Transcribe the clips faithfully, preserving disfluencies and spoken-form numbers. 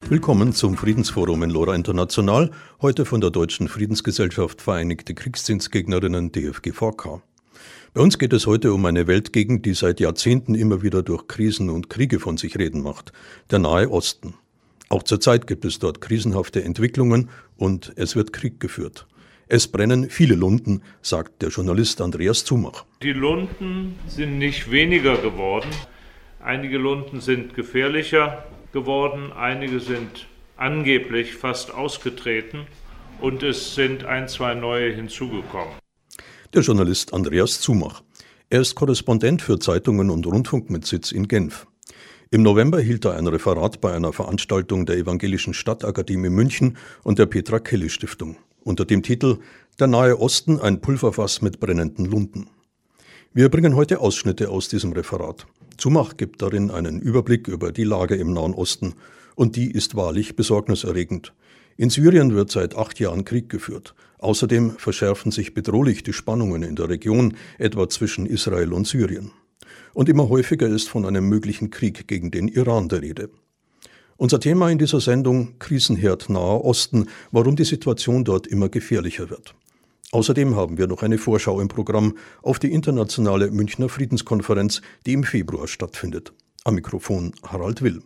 Willkommen zum Friedensforum in Lora International, heute von der Deutschen Friedensgesellschaft Vereinigte Kriegsdienstgegnerinnen D F G V K. Bei uns geht es heute um eine Weltgegend, die seit Jahrzehnten immer wieder durch Krisen und Kriege von sich reden macht, der Nahe Osten. Auch zurzeit gibt es dort krisenhafte Entwicklungen und es wird Krieg geführt. Es brennen viele Lunden, sagt der Journalist Andreas Zumach. Die Lunden sind nicht weniger geworden. Einige Lunden sind gefährlicher geworden, einige sind angeblich fast ausgetreten und es sind ein, zwei neue hinzugekommen. Der Journalist Andreas Zumach. Er ist Korrespondent für Zeitungen und Rundfunk mit Sitz in Genf. Im November hielt er ein Referat bei einer Veranstaltung der Evangelischen Stadtakademie München und der Petra Kelly Stiftung unter dem Titel »Der Nahe Osten, ein Pulverfass mit brennenden Lunden«. Wir bringen heute Ausschnitte aus diesem Referat. Zumach gibt darin einen Überblick über die Lage im Nahen Osten und die ist wahrlich besorgniserregend. In Syrien wird seit acht Jahren Krieg geführt. Außerdem verschärfen sich bedrohlich die Spannungen in der Region, etwa zwischen Israel und Syrien. Und immer häufiger ist von einem möglichen Krieg gegen den Iran die Rede. Unser Thema in dieser Sendung: Krisenherd Naher Osten, warum die Situation dort immer gefährlicher wird. Außerdem haben wir noch eine Vorschau im Programm auf die internationale Münchner Friedenskonferenz, die im Februar stattfindet. Am Mikrofon Harald Will.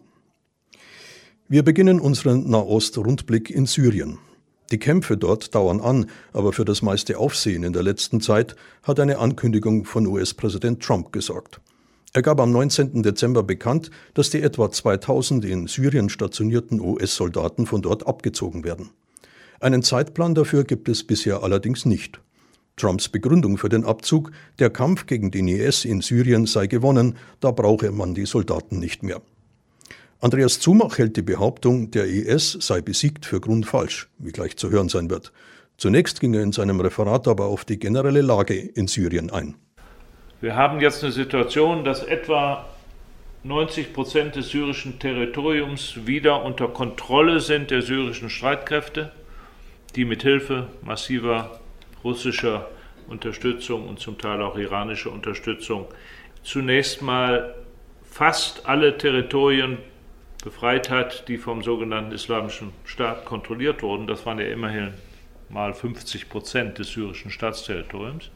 Wir beginnen unseren Nahost-Rundblick in Syrien. Die Kämpfe dort dauern an, aber für das meiste Aufsehen in der letzten Zeit hat eine Ankündigung von U S-Präsident Trump gesorgt. Er gab am neunzehnten Dezember bekannt, dass die etwa zweitausend in Syrien stationierten U S-Soldaten von dort abgezogen werden. Einen Zeitplan dafür gibt es bisher allerdings nicht. Trumps Begründung für den Abzug: Der Kampf gegen den I S in Syrien sei gewonnen, da brauche man die Soldaten nicht mehr. Andreas Zumach hält die Behauptung, der I S sei besiegt, für grundfalsch, wie gleich zu hören sein wird. Zunächst ging er in seinem Referat aber auf die generelle Lage in Syrien ein. Wir haben jetzt eine Situation, dass etwa neunzig Prozent des syrischen Territoriums wieder unter Kontrolle sind der syrischen Streitkräfte, die mit Hilfe massiver russischer Unterstützung und zum Teil auch iranischer Unterstützung zunächst mal fast alle Territorien befreit hat, die vom sogenannten Islamischen Staat kontrolliert wurden. Das waren ja immerhin mal fünfzig Prozent des syrischen Staatsterritoriums.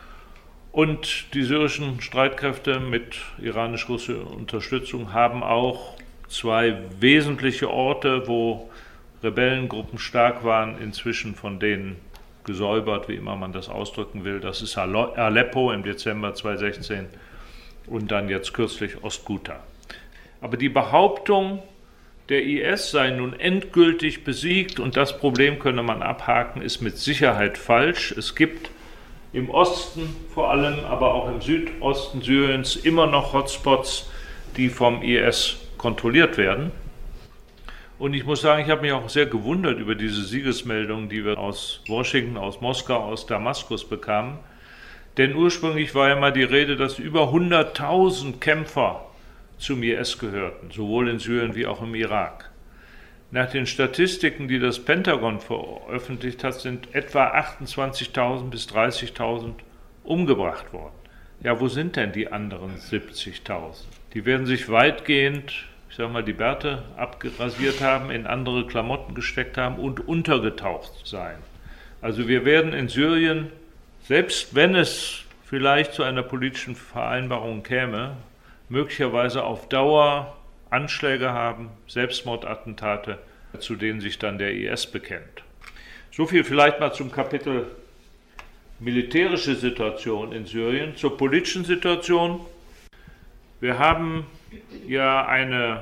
Und die syrischen Streitkräfte mit iranisch-russischer Unterstützung haben auch zwei wesentliche Orte, wo Rebellengruppen stark waren, inzwischen von denen gesäubert, wie immer man das ausdrücken will. Das ist Aleppo im Dezember zweitausendsechzehn und dann jetzt kürzlich Ostghouta. Aber die Behauptung, der I S sei nun endgültig besiegt und das Problem könne man abhaken, ist mit Sicherheit falsch. Es gibt im Osten vor allem, aber auch im Südosten Syriens immer noch Hotspots, die vom I S kontrolliert werden. Und ich muss sagen, ich habe mich auch sehr gewundert über diese Siegesmeldungen, die wir aus Washington, aus Moskau, aus Damaskus bekamen. Denn ursprünglich war ja mal die Rede, dass über hunderttausend Kämpfer zum I S gehörten, sowohl in Syrien wie auch im Irak. Nach den Statistiken, die das Pentagon veröffentlicht hat, sind etwa achtundzwanzigtausend bis dreißigtausend umgebracht worden. Ja, wo sind denn die anderen siebzigtausend? Die werden sich weitgehend, ich sag mal, die Bärte abgerasiert haben, in andere Klamotten gesteckt haben und untergetaucht sein. Also wir werden in Syrien, selbst wenn es vielleicht zu einer politischen Vereinbarung käme, möglicherweise auf Dauer Anschläge haben, Selbstmordattentate, zu denen sich dann der I S bekennt. So viel vielleicht mal zum Kapitel militärische Situation in Syrien. Zur politischen Situation. Wir haben ja eine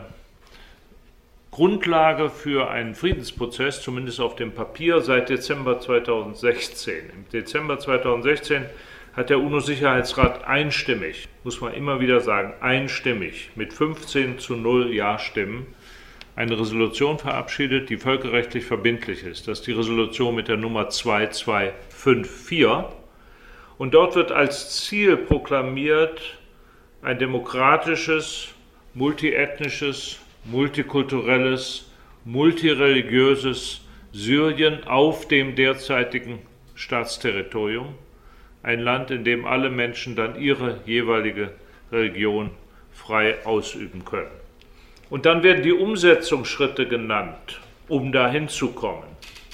Grundlage für einen Friedensprozess, zumindest auf dem Papier, seit Dezember zweitausendsechzehn. Im Dezember zweitausendsechzehn hat der UNO-Sicherheitsrat einstimmig, muss man immer wieder sagen, einstimmig, mit fünfzehn zu null Ja-Stimmen eine Resolution verabschiedet, die völkerrechtlich verbindlich ist. Das ist die Resolution mit der Nummer zwei zwei fünf vier. Und dort wird als Ziel proklamiert, ein demokratisches, multiethnisches, multikulturelles, multireligiöses Syrien auf dem derzeitigen Staatsterritorium. Ein Land, in dem alle Menschen dann ihre jeweilige Religion frei ausüben können. Und dann werden die Umsetzungsschritte genannt, um dahin zu kommen.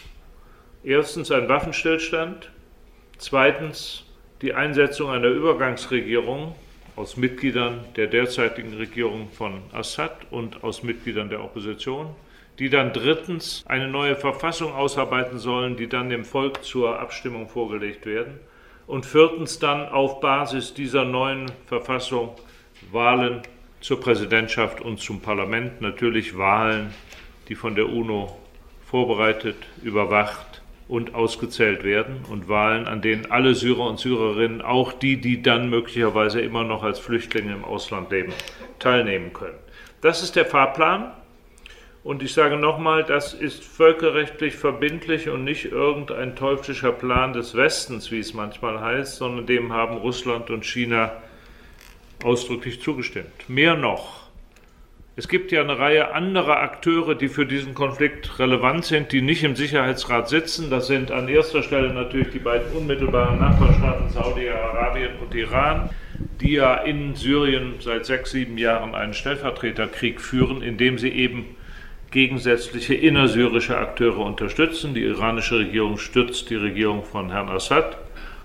Erstens ein Waffenstillstand, zweitens die Einsetzung einer Übergangsregierung aus Mitgliedern der derzeitigen Regierung von Assad und aus Mitgliedern der Opposition, die dann drittens eine neue Verfassung ausarbeiten sollen, die dann dem Volk zur Abstimmung vorgelegt werden, und viertens dann auf Basis dieser neuen Verfassung Wahlen zur Präsidentschaft und zum Parlament, natürlich Wahlen, die von der UNO vorbereitet, überwacht und ausgezählt werden, und Wahlen, an denen alle Syrer und Syrerinnen, auch die, die dann möglicherweise immer noch als Flüchtlinge im Ausland leben, teilnehmen können. Das ist der Fahrplan. Und ich sage nochmal, das ist völkerrechtlich verbindlich und nicht irgendein teuflischer Plan des Westens, wie es manchmal heißt, sondern dem haben Russland und China ausdrücklich zugestimmt. Mehr noch, es gibt ja eine Reihe anderer Akteure, die für diesen Konflikt relevant sind, die nicht im Sicherheitsrat sitzen. Das sind an erster Stelle natürlich die beiden unmittelbaren Nachbarstaaten Saudi-Arabien und Iran, die ja in Syrien seit sechs, sieben Jahren einen Stellvertreterkrieg führen, in dem sie eben gegensätzliche innersyrische Akteure unterstützen. Die iranische Regierung stützt die Regierung von Herrn Assad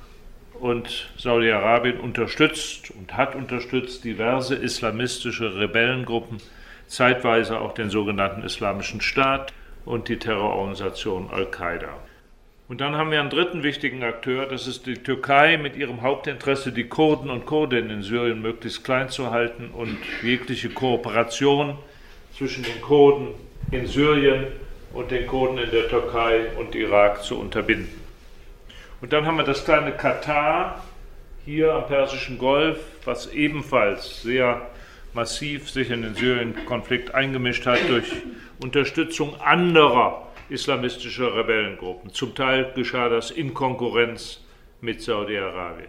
und Saudi-Arabien unterstützt und hat unterstützt diverse islamistische Rebellengruppen, zeitweise auch den sogenannten Islamischen Staat und die Terrororganisation Al-Qaida. Und dann haben wir einen dritten wichtigen Akteur, das ist die Türkei mit ihrem Hauptinteresse, die Kurden und Kurdinnen in Syrien möglichst klein zu halten und jegliche Kooperation zwischen den Kurden in Syrien und den Kurden in der Türkei und Irak zu unterbinden. Und dann haben wir das kleine Katar hier am Persischen Golf, was ebenfalls sehr massiv sich in den Syrien-Konflikt eingemischt hat durch Unterstützung anderer islamistischer Rebellengruppen. Zum Teil geschah das in Konkurrenz mit Saudi-Arabien.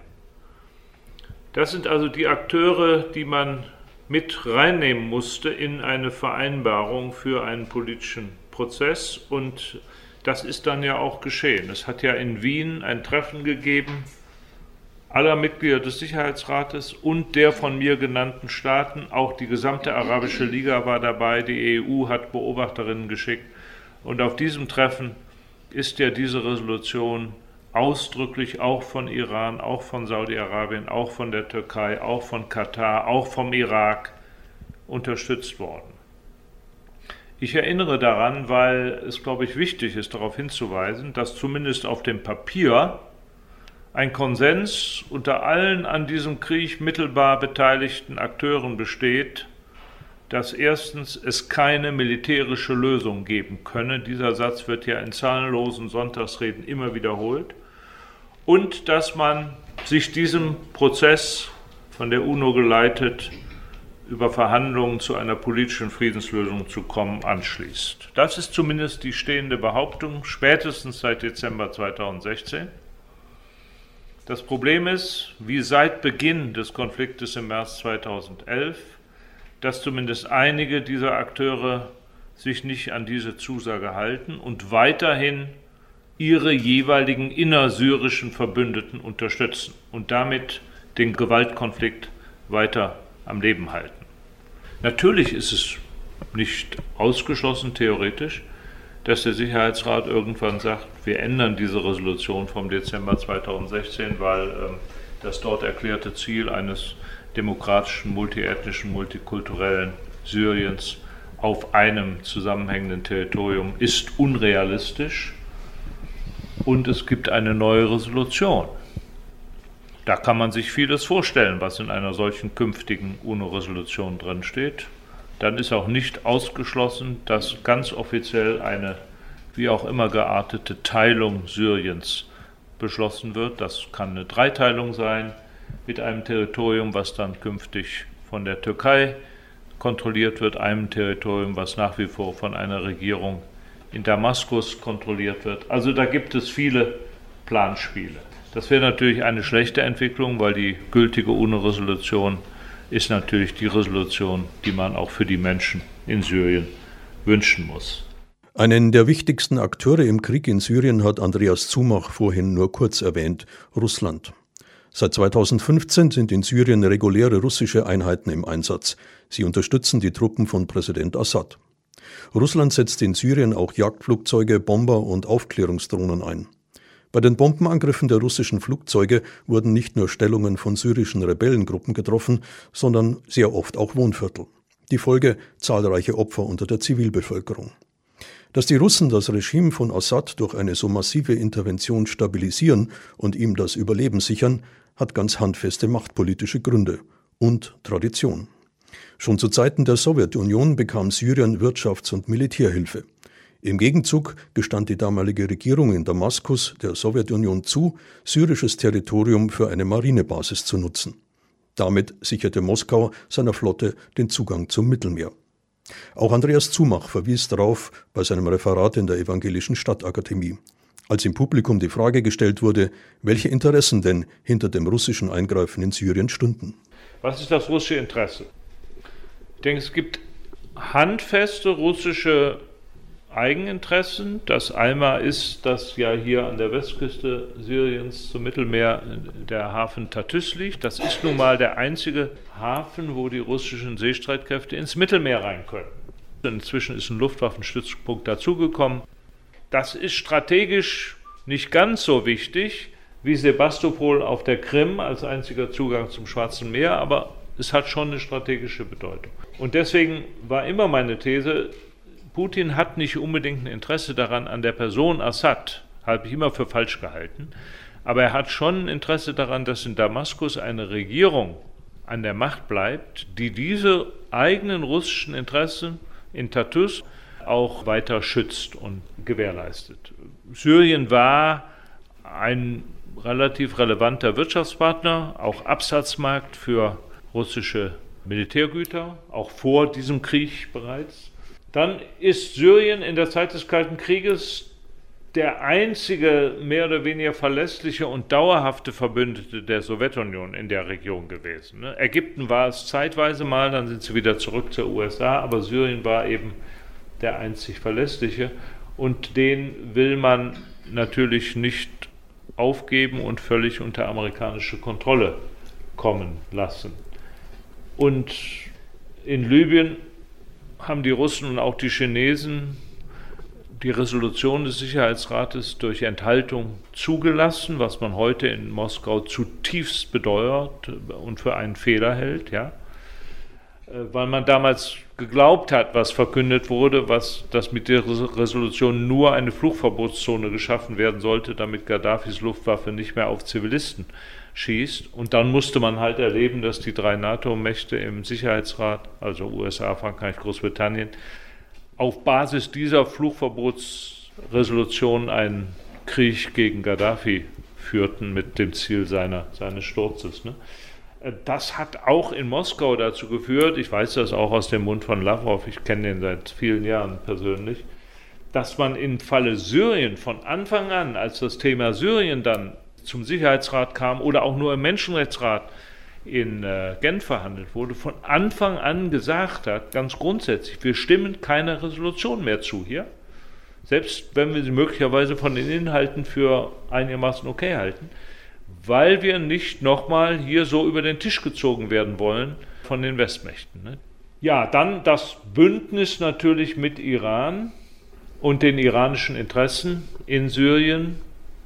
Das sind also die Akteure, die man mit reinnehmen musste in eine Vereinbarung für einen politischen Prozess, und das ist dann ja auch geschehen. Es hat ja in Wien ein Treffen gegeben aller Mitglieder des Sicherheitsrates und der von mir genannten Staaten. Auch die gesamte Arabische Liga war dabei, die E U hat Beobachterinnen geschickt, und auf diesem Treffen ist ja diese Resolution ausdrücklich auch von Iran, auch von Saudi-Arabien, auch von der Türkei, auch von Katar, auch vom Irak unterstützt worden. Ich erinnere daran, weil es, glaube ich, wichtig ist, darauf hinzuweisen, dass zumindest auf dem Papier ein Konsens unter allen an diesem Krieg mittelbar beteiligten Akteuren besteht, dass erstens es keine militärische Lösung geben könne. Dieser Satz wird ja in zahlenlosen Sonntagsreden immer wiederholt. Und dass man sich diesem Prozess, von der UNO geleitet, über Verhandlungen zu einer politischen Friedenslösung zu kommen, anschließt. Das ist zumindest die stehende Behauptung, spätestens seit Dezember zweitausendsechzehn. Das Problem ist, wie seit Beginn des Konfliktes im März zweitausendelf, dass zumindest einige dieser Akteure sich nicht an diese Zusage halten und weiterhin ihre jeweiligen innersyrischen Verbündeten unterstützen und damit den Gewaltkonflikt weiter am Leben halten. Natürlich ist es nicht ausgeschlossen, theoretisch, dass der Sicherheitsrat irgendwann sagt, wir ändern diese Resolution vom Dezember zweitausendsechzehn, weil ähm, das dort erklärte Ziel eines demokratischen, multiethnischen, multikulturellen Syriens auf einem zusammenhängenden Territorium ist unrealistisch und es gibt eine neue Resolution. Da kann man sich vieles vorstellen, was in einer solchen künftigen UNO-Resolution drinsteht. Dann ist auch nicht ausgeschlossen, dass ganz offiziell eine wie auch immer geartete Teilung Syriens beschlossen wird. Das kann eine Dreiteilung sein mit einem Territorium, was dann künftig von der Türkei kontrolliert wird, einem Territorium, was nach wie vor von einer Regierung in Damaskus kontrolliert wird. Also da gibt es viele Planspiele. Das wäre natürlich eine schlechte Entwicklung, weil die gültige UNO-Resolution ist natürlich die Resolution, die man auch für die Menschen in Syrien wünschen muss. Einen der wichtigsten Akteure im Krieg in Syrien hat Andreas Zumach vorhin nur kurz erwähnt, Russland. Seit zweitausendfünfzehn sind in Syrien reguläre russische Einheiten im Einsatz. Sie unterstützen die Truppen von Präsident Assad. Russland setzt in Syrien auch Jagdflugzeuge, Bomber und Aufklärungsdrohnen ein. Bei den Bombenangriffen der russischen Flugzeuge wurden nicht nur Stellungen von syrischen Rebellengruppen getroffen, sondern sehr oft auch Wohnviertel. Die Folge: zahlreiche Opfer unter der Zivilbevölkerung. Dass die Russen das Regime von Assad durch eine so massive Intervention stabilisieren und ihm das Überleben sichern, hat ganz handfeste machtpolitische Gründe und Tradition. Schon zu Zeiten der Sowjetunion bekam Syrien Wirtschafts- und Militärhilfe. Im Gegenzug gestand die damalige Regierung in Damaskus der Sowjetunion zu, syrisches Territorium für eine Marinebasis zu nutzen. Damit sicherte Moskau seiner Flotte den Zugang zum Mittelmeer. Auch Andreas Zumach verwies darauf bei seinem Referat in der Evangelischen Stadtakademie. Als im Publikum die Frage gestellt wurde, welche Interessen denn hinter dem russischen Eingreifen in Syrien stünden. Was ist das russische Interesse? Ich denke, es gibt handfeste russische Eigeninteressen. Das einmal ist, dass ja hier an der Westküste Syriens zum Mittelmeer der Hafen Tartüs liegt. Das ist nun mal der einzige Hafen, wo die russischen Seestreitkräfte ins Mittelmeer rein können. Inzwischen ist ein Luftwaffenstützpunkt dazugekommen. Das ist strategisch nicht ganz so wichtig wie Sebastopol auf der Krim als einziger Zugang zum Schwarzen Meer, aber es hat schon eine strategische Bedeutung. Und deswegen war immer meine These, Putin hat nicht unbedingt ein Interesse daran an der Person Assad, habe ich immer für falsch gehalten, aber er hat schon ein Interesse daran, dass in Damaskus eine Regierung an der Macht bleibt, die diese eigenen russischen Interessen in Tartüs auch weiter schützt und gewährleistet. Syrien war ein relativ relevanter Wirtschaftspartner, auch Absatzmarkt für russische Militärgüter, auch vor diesem Krieg bereits. Dann ist Syrien in der Zeit des Kalten Krieges der einzige mehr oder weniger verlässliche und dauerhafte Verbündete der Sowjetunion in der Region gewesen. Ägypten war es zeitweise mal, dann sind sie wieder zurück zur U S A, aber Syrien war eben der einzig verlässliche und den will man natürlich nicht aufgeben und völlig unter amerikanische Kontrolle kommen lassen. Und in Libyen haben die Russen und auch die Chinesen die Resolution des Sicherheitsrates durch Enthaltung zugelassen, was man heute in Moskau zutiefst bedauert und für einen Fehler hält, ja, weil man damals geglaubt hat, was verkündet wurde, was, dass mit der Resolution nur eine Flugverbotszone geschaffen werden sollte, damit Gaddafis Luftwaffe nicht mehr auf Zivilisten schießt. Und dann musste man halt erleben, dass die drei NATO-Mächte im Sicherheitsrat, also U S A, Frankreich, Großbritannien, auf Basis dieser Flugverbotsresolution einen Krieg gegen Gaddafi führten mit dem Ziel seiner, seines Sturzes. Ne? Das hat auch in Moskau dazu geführt, ich weiß das auch aus dem Mund von Lavrov, ich kenne den seit vielen Jahren persönlich, dass man im Falle Syrien von Anfang an, als das Thema Syrien dann zum Sicherheitsrat kam oder auch nur im Menschenrechtsrat in äh, Genf verhandelt wurde, von Anfang an gesagt hat, ganz grundsätzlich, wir stimmen keiner Resolution mehr zu hier, selbst wenn wir sie möglicherweise von den Inhalten für einigermaßen okay halten, weil wir nicht nochmal hier so über den Tisch gezogen werden wollen von den Westmächten. Ne? Ja, dann das Bündnis natürlich mit Iran und den iranischen Interessen in Syrien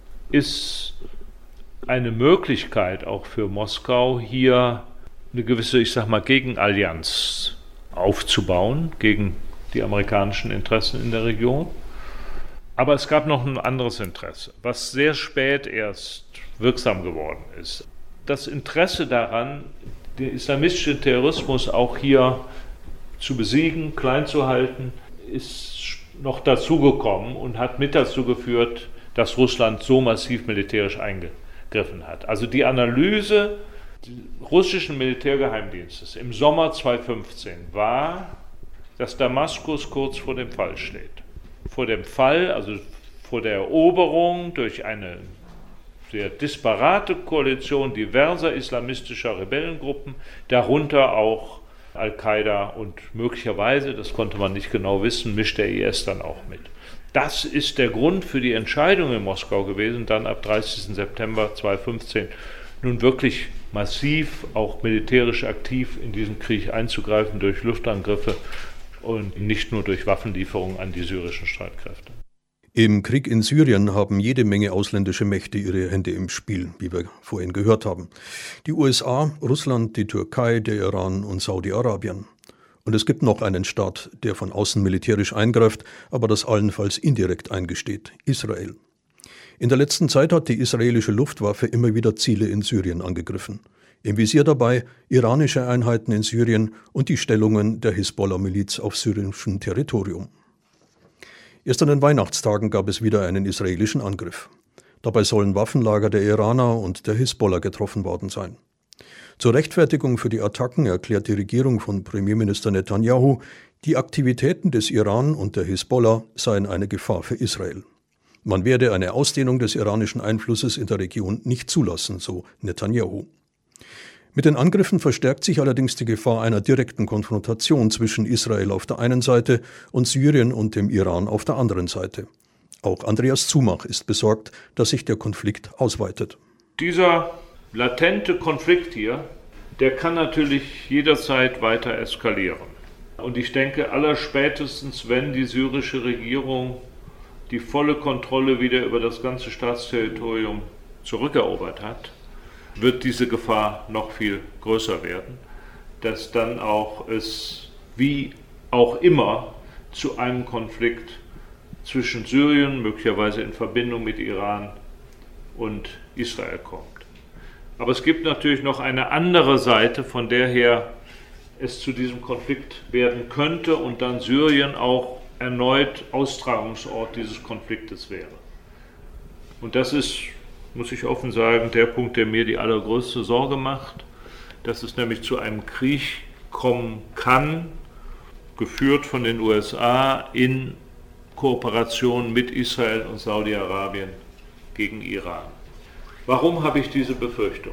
ist eine Möglichkeit auch für Moskau, hier eine gewisse, ich sag mal, Gegenallianz aufzubauen gegen die amerikanischen Interessen in der Region. Aber es gab noch ein anderes Interesse, was sehr spät erst wirksam geworden ist. Das Interesse daran, den islamistischen Terrorismus auch hier zu besiegen, klein zu halten, ist noch dazugekommen und hat mit dazu geführt, dass Russland so massiv militärisch eingegriffen hat. Also die Analyse des russischen Militärgeheimdienstes im Sommer zweitausendfünfzehn war, dass Damaskus kurz vor dem Fall steht. Vor dem Fall, also vor der Eroberung durch eine sehr disparate Koalition diverser islamistischer Rebellengruppen, darunter auch Al-Qaida und möglicherweise, das konnte man nicht genau wissen, mischt der I S dann auch mit. Das ist der Grund für die Entscheidung in Moskau gewesen, dann ab dreißigsten September zweitausendfünfzehn nun wirklich massiv, auch militärisch aktiv in diesen Krieg einzugreifen durch Luftangriffe und nicht nur durch Waffenlieferungen an die syrischen Streitkräfte. Im Krieg in Syrien haben jede Menge ausländische Mächte ihre Hände im Spiel, wie wir vorhin gehört haben. Die U S A, Russland, die Türkei, der Iran und Saudi-Arabien. Und es gibt noch einen Staat, der von außen militärisch eingreift, aber das allenfalls indirekt eingesteht: Israel. In der letzten Zeit hat die israelische Luftwaffe immer wieder Ziele in Syrien angegriffen. Im Visier dabei iranische Einheiten in Syrien und die Stellungen der Hisbollah-Miliz auf syrischem Territorium. Erst an den Weihnachtstagen gab es wieder einen israelischen Angriff. Dabei sollen Waffenlager der Iraner und der Hisbollah getroffen worden sein. Zur Rechtfertigung für die Attacken erklärt die Regierung von Premierminister Netanyahu, die Aktivitäten des Iran und der Hisbollah seien eine Gefahr für Israel. Man werde eine Ausdehnung des iranischen Einflusses in der Region nicht zulassen, so Netanyahu. Mit den Angriffen verstärkt sich allerdings die Gefahr einer direkten Konfrontation zwischen Israel auf der einen Seite und Syrien und dem Iran auf der anderen Seite. Auch Andreas Zumach ist besorgt, dass sich der Konflikt ausweitet. Dieser latente Konflikt hier, der kann natürlich jederzeit weiter eskalieren. Und ich denke, allerspätestens, wenn die syrische Regierung die volle Kontrolle wieder über das ganze Staatsterritorium zurückerobert hat, wird diese Gefahr noch viel größer werden, dass dann auch es, wie auch immer, zu einem Konflikt zwischen Syrien, möglicherweise in Verbindung mit Iran und Israel kommt. Aber es gibt natürlich noch eine andere Seite, von der her es zu diesem Konflikt werden könnte und dann Syrien auch erneut Austragungsort dieses Konfliktes wäre. Und das ist, muss ich offen sagen, der Punkt, der mir die allergrößte Sorge macht, dass es nämlich zu einem Krieg kommen kann, geführt von den U S A in Kooperation mit Israel und Saudi-Arabien gegen Iran. Warum habe ich diese Befürchtung?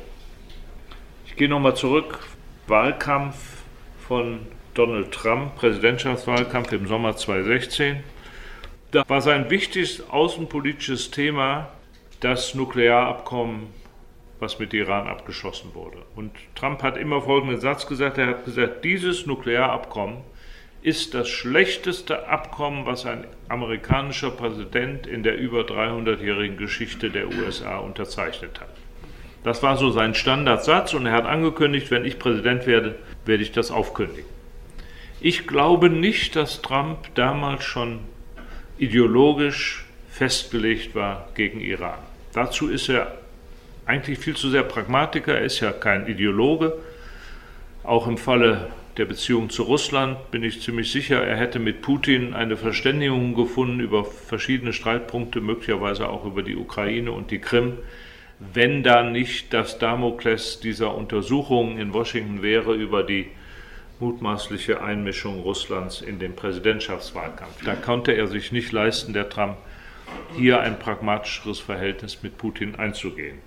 Ich gehe nochmal zurück, Wahlkampf von Donald Trump, Präsidentschaftswahlkampf im Sommer zweitausendsechzehn. Da war sein wichtigstes außenpolitisches Thema das Nuklearabkommen, was mit Iran abgeschlossen wurde. Und Trump hat immer folgenden Satz gesagt, er hat gesagt, dieses Nuklearabkommen ist das schlechteste Abkommen, was ein amerikanischer Präsident in der über dreihundertjährigen Geschichte der U S A unterzeichnet hat. Das war so sein Standardsatz und er hat angekündigt, wenn ich Präsident werde, werde ich das aufkündigen. Ich glaube nicht, dass Trump damals schon ideologisch festgelegt war gegen Iran. Dazu ist er eigentlich viel zu sehr Pragmatiker, er ist ja kein Ideologe. Auch im Falle der Beziehung zu Russland bin ich ziemlich sicher, er hätte mit Putin eine Verständigung gefunden über verschiedene Streitpunkte, möglicherweise auch über die Ukraine und die Krim, wenn da nicht das Damoklès dieser Untersuchungen in Washington wäre über die mutmaßliche Einmischung Russlands in den Präsidentschaftswahlkampf. Da konnte er sich nicht leisten, der Trump, hier ein pragmatischeres Verhältnis mit Putin einzugehen.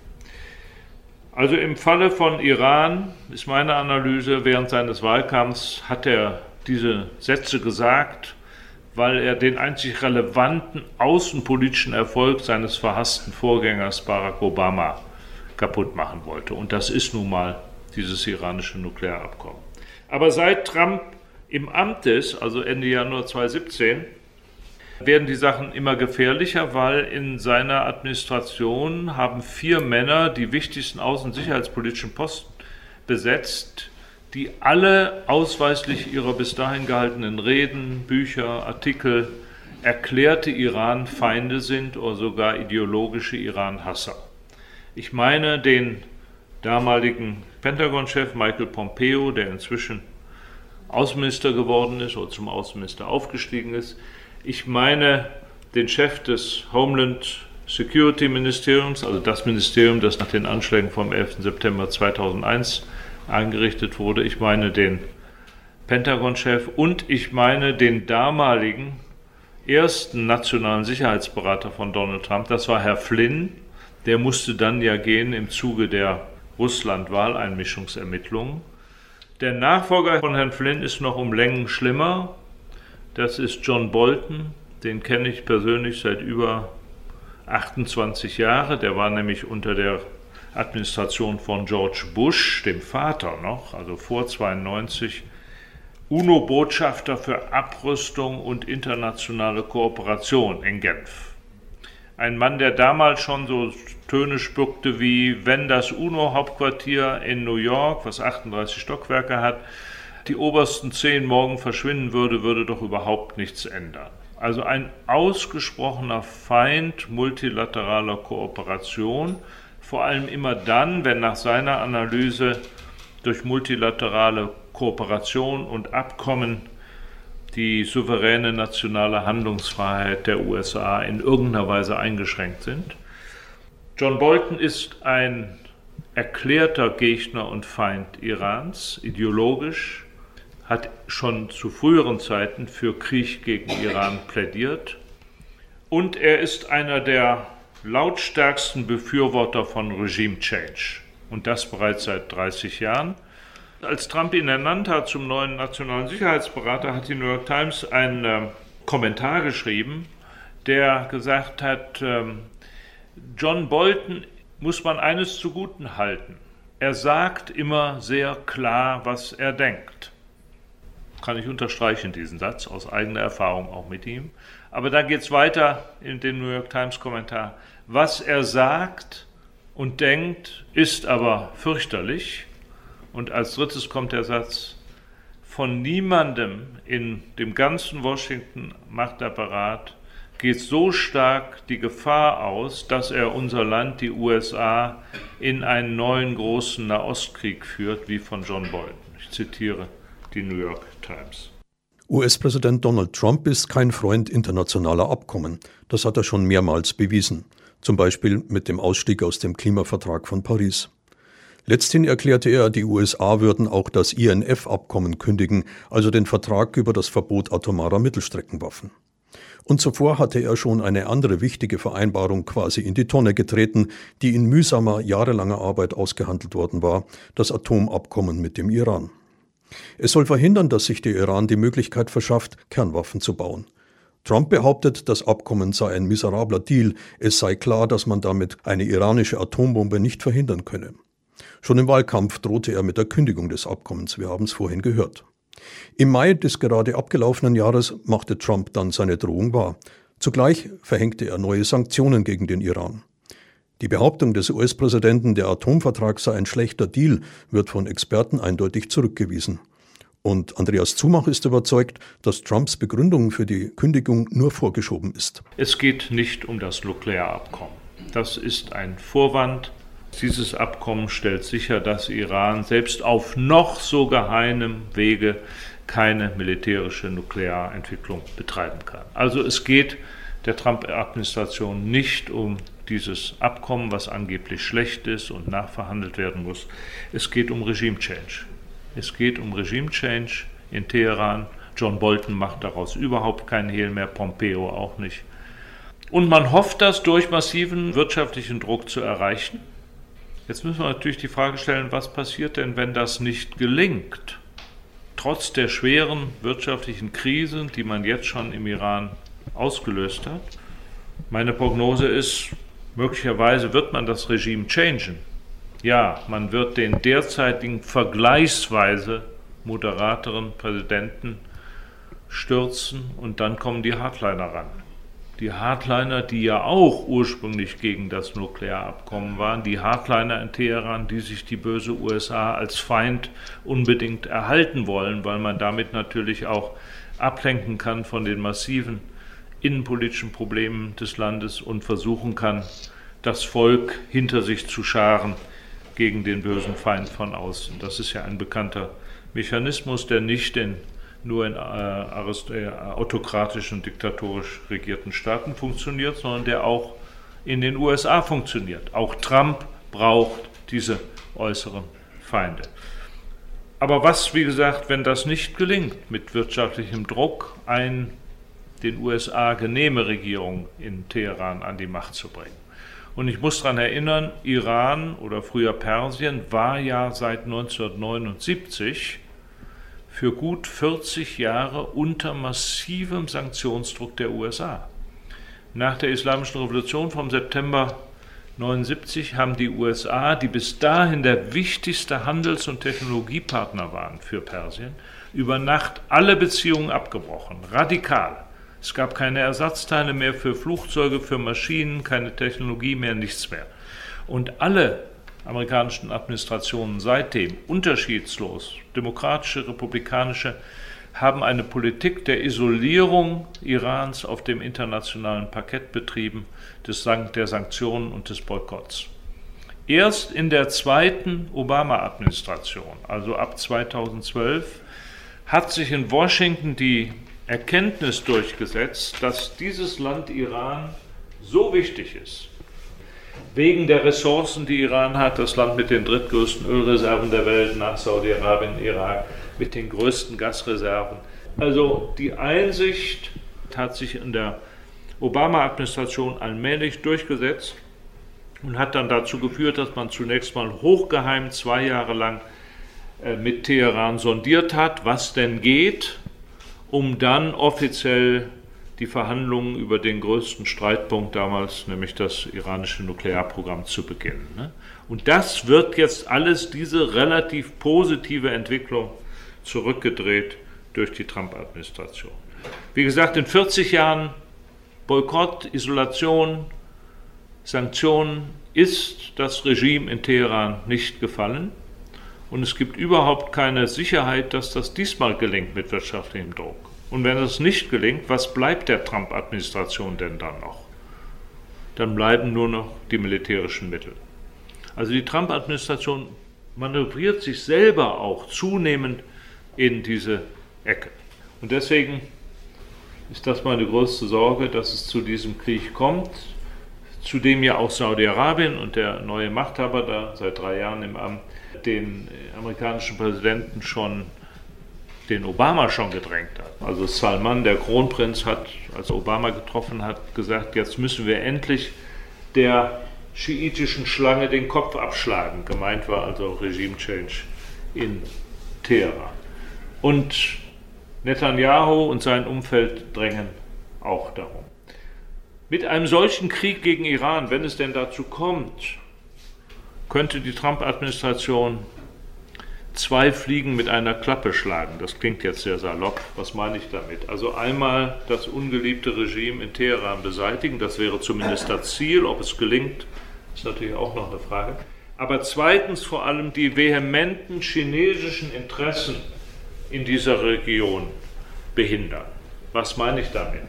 Also im Falle von Iran ist meine Analyse, während seines Wahlkampfs hat er diese Sätze gesagt, weil er den einzig relevanten außenpolitischen Erfolg seines verhassten Vorgängers Barack Obama kaputt machen wollte. Und das ist nun mal dieses iranische Nuklearabkommen. Aber seit Trump im Amt ist, also Ende Januar zweitausendsiebzehn, werden die Sachen immer gefährlicher, weil in seiner Administration haben vier Männer die wichtigsten außen- und sicherheitspolitischen Posten besetzt, die alle ausweislich ihrer bis dahin gehaltenen Reden, Bücher, Artikel erklärte Iran-Feinde sind oder sogar ideologische Iran-Hasser. Ich meine den damaligen Pentagon-Chef Michael Pompeo, der inzwischen Außenminister geworden ist oder zum Außenminister aufgestiegen ist. Ich meine den Chef des Homeland Security Ministeriums, also das Ministerium, das nach den Anschlägen vom elften September zweitausendeins eingerichtet wurde. Ich meine den Pentagon-Chef und ich meine den damaligen ersten nationalen Sicherheitsberater von Donald Trump, das war Herr Flynn. Der musste dann ja gehen im Zuge der Russland-Wahleinmischungsermittlungen. Der Nachfolger von Herrn Flynn ist noch um Längen schlimmer. Das ist John Bolton, den kenne ich persönlich seit über achtundzwanzig Jahren. Der war nämlich unter der Administration von George Bush, dem Vater noch, also vor zweiundneunzig, UNO-Botschafter für Abrüstung und internationale Kooperation in Genf. Ein Mann, der damals schon so Töne spuckte wie, wenn das UNO-Hauptquartier in New York, was achtunddreißig Stockwerke hat, die obersten zehn morgen verschwinden würde, würde doch überhaupt nichts ändern. Also ein ausgesprochener Feind multilateraler Kooperation, vor allem immer dann, wenn nach seiner Analyse durch multilaterale Kooperation und Abkommen die souveräne nationale Handlungsfreiheit der U S A in irgendeiner Weise eingeschränkt sind. John Bolton ist ein erklärter Gegner und Feind Irans, ideologisch, hat schon zu früheren Zeiten für Krieg gegen Iran plädiert und er ist einer der lautstärksten Befürworter von Regime Change und das bereits seit dreißig Jahren. Als Trump ihn ernannt hat zum neuen nationalen Sicherheitsberater, hat die New York Times einen äh, Kommentar geschrieben, der gesagt hat, äh, John Bolton muss man eines zuguten halten. Er sagt immer sehr klar, was er denkt. Kann ich unterstreichen, diesen Satz, aus eigener Erfahrung auch mit ihm. Aber da geht es weiter in dem New York Times Kommentar. Was er sagt und denkt, ist aber fürchterlich. Und als drittes kommt der Satz, von niemandem in dem ganzen Washington-Machtapparat geht so stark die Gefahr aus, dass er unser Land, die U S A, in einen neuen großen Nahostkrieg führt, wie von John Bolton. Ich zitiere die New York Times. U S-Präsident Donald Trump ist kein Freund internationaler Abkommen. Das hat er schon mehrmals bewiesen. Zum Beispiel mit dem Ausstieg aus dem Klimavertrag von Paris. Letzthin erklärte er, die U S A würden auch das I N F-Abkommen kündigen, also den Vertrag über das Verbot atomarer Mittelstreckenwaffen. Und zuvor hatte er schon eine andere wichtige Vereinbarung quasi in die Tonne getreten, die in mühsamer, jahrelanger Arbeit ausgehandelt worden war, das Atomabkommen mit dem Iran. Es soll verhindern, dass sich der Iran die Möglichkeit verschafft, Kernwaffen zu bauen. Trump behauptet, das Abkommen sei ein miserabler Deal, es sei klar, dass man damit eine iranische Atombombe nicht verhindern könne. Schon im Wahlkampf drohte er mit der Kündigung des Abkommens, wir haben es vorhin gehört. Im Mai des gerade abgelaufenen Jahres machte Trump dann seine Drohung wahr. Zugleich verhängte er neue Sanktionen gegen den Iran. Die Behauptung des U S-Präsidenten, der Atomvertrag sei ein schlechter Deal, wird von Experten eindeutig zurückgewiesen. Und Andreas Zumach ist überzeugt, dass Trumps Begründung für die Kündigung nur vorgeschoben ist. Es geht nicht um das Nuklearabkommen. Das ist ein Vorwand. Dieses Abkommen stellt sicher, dass Iran selbst auf noch so geheimem Wege keine militärische Nuklearentwicklung betreiben kann. Also es geht der Trump-Administration nicht um dieses Abkommen, was angeblich schlecht ist und nachverhandelt werden muss. Es geht um Regime Change. Es geht um Regime Change in Teheran. John Bolton macht daraus überhaupt keinen Hehl mehr, Pompeo auch nicht. Und man hofft, das durch massiven wirtschaftlichen Druck zu erreichen. Jetzt müssen wir natürlich die Frage stellen, was passiert denn, wenn das nicht gelingt? Trotz der schweren wirtschaftlichen Krisen, die man jetzt schon im Iran ausgelöst hat. Meine Prognose ist, möglicherweise wird man das Regime changen. Ja, man wird den derzeitigen vergleichsweise moderateren Präsidenten stürzen und dann kommen die Hardliner ran. Die Hardliner, die ja auch ursprünglich gegen das Nuklearabkommen waren, die Hardliner in Teheran, die sich die böse U S A als Feind unbedingt erhalten wollen, weil man damit natürlich auch ablenken kann von den massiven innenpolitischen Problemen des Landes und versuchen kann, das Volk hinter sich zu scharen gegen den bösen Feind von außen. Das ist ja ein bekannter Mechanismus, der nicht in nur in äh, autokratischen, diktatorisch regierten Staaten funktioniert, sondern der auch in den U S A funktioniert. Auch Trump braucht diese äußeren Feinde. Aber was, wie gesagt, wenn das nicht gelingt, mit wirtschaftlichem Druck eine den U S A genehme Regierung in Teheran an die Macht zu bringen? Und ich muss daran erinnern, Iran oder früher Persien war ja seit neunzehnhundertneunundsiebzig für gut vierzig Jahre unter massivem Sanktionsdruck der U S A. Nach der Islamischen Revolution vom September neunundsiebzig haben die U S A, die bis dahin der wichtigste Handels- und Technologiepartner waren für Persien, über Nacht alle Beziehungen abgebrochen, radikal. Es gab keine Ersatzteile mehr für Flugzeuge, für Maschinen, keine Technologie mehr, nichts mehr. Und alle amerikanischen Administrationen seitdem, unterschiedslos, demokratische, republikanische, haben eine Politik der Isolierung Irans auf dem internationalen Parkett betrieben, des, der Sanktionen und des Boykotts. Erst in der zweiten Obama-Administration, also ab zweitausendzwölf, hat sich in Washington die Erkenntnis durchgesetzt, dass dieses Land Iran so wichtig ist, wegen der Ressourcen, die Iran hat, das Land mit den drittgrößten Ölreserven der Welt nach Saudi-Arabien, Irak, mit den größten Gasreserven. Also die Einsicht hat sich in der Obama-Administration allmählich durchgesetzt und hat dann dazu geführt, dass man zunächst mal hochgeheim zwei Jahre lang mit Teheran sondiert hat, was denn geht, um dann offiziell die Verhandlungen über den größten Streitpunkt damals, nämlich das iranische Nuklearprogramm, zu beginnen. Und das wird jetzt alles, diese relativ positive Entwicklung, zurückgedreht durch die Trump-Administration. Wie gesagt, in vierzig Jahren Boykott, Isolation, Sanktionen ist das Regime in Teheran nicht gefallen. Und es gibt überhaupt keine Sicherheit, dass das diesmal gelingt mit wirtschaftlichem Druck. Und wenn es nicht gelingt, was bleibt der Trump-Administration denn dann noch? Dann bleiben nur noch die militärischen Mittel. Also die Trump-Administration manövriert sich selber auch zunehmend in diese Ecke. Und deswegen ist das meine größte Sorge, dass es zu diesem Krieg kommt, zu dem ja auch Saudi-Arabien und der neue Machthaber da seit drei Jahren im Amt den amerikanischen Präsidenten schon, den Obama schon gedrängt hat. Also Salman, der Kronprinz, hat, als Obama getroffen hat, gesagt, jetzt müssen wir endlich der schiitischen Schlange den Kopf abschlagen. Gemeint war also Regime Change in Teheran. Und Netanyahu und sein Umfeld drängen auch darum. Mit einem solchen Krieg gegen Iran, wenn es denn dazu kommt, könnte die Trump-Administration zwei Fliegen mit einer Klappe schlagen. Das klingt jetzt sehr salopp. Was meine ich damit? Also einmal das ungeliebte Regime in Teheran beseitigen, das wäre zumindest das Ziel. Ob es gelingt, ist natürlich auch noch eine Frage. Aber zweitens vor allem die vehementen chinesischen Interessen in dieser Region behindern. Was meine ich damit?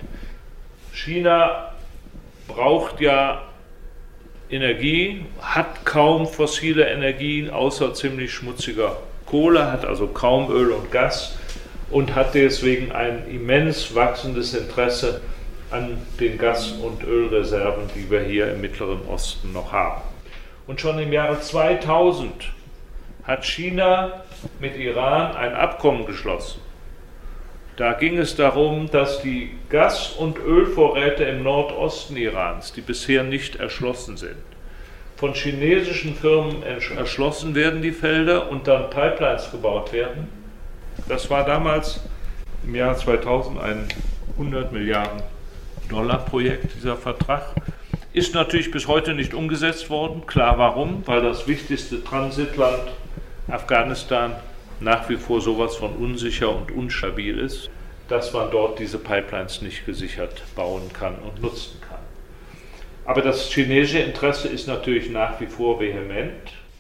China braucht ja Energie, hat kaum fossile Energien außer ziemlich schmutziger Kohle, hat also kaum Öl und Gas und hat deswegen ein immens wachsendes Interesse an den Gas- und Ölreserven, die wir hier im Mittleren Osten noch haben. Und schon im Jahre zweitausend hat China mit Iran ein Abkommen geschlossen. Da ging es darum, dass die Gas- und Ölvorräte im Nordosten Irans, die bisher nicht erschlossen sind, von chinesischen Firmen erschlossen werden, die Felder, und dann Pipelines gebaut werden. Das war damals im Jahr zweitausend ein hundert Milliarden Dollar Projekt, dieser Vertrag. Ist natürlich bis heute nicht umgesetzt worden. Klar, warum? Weil das wichtigste Transitland Afghanistan nach wie vor sowas von unsicher und unstabil ist, dass man dort diese Pipelines nicht gesichert bauen kann und nutzen kann. Aber das chinesische Interesse ist natürlich nach wie vor vehement.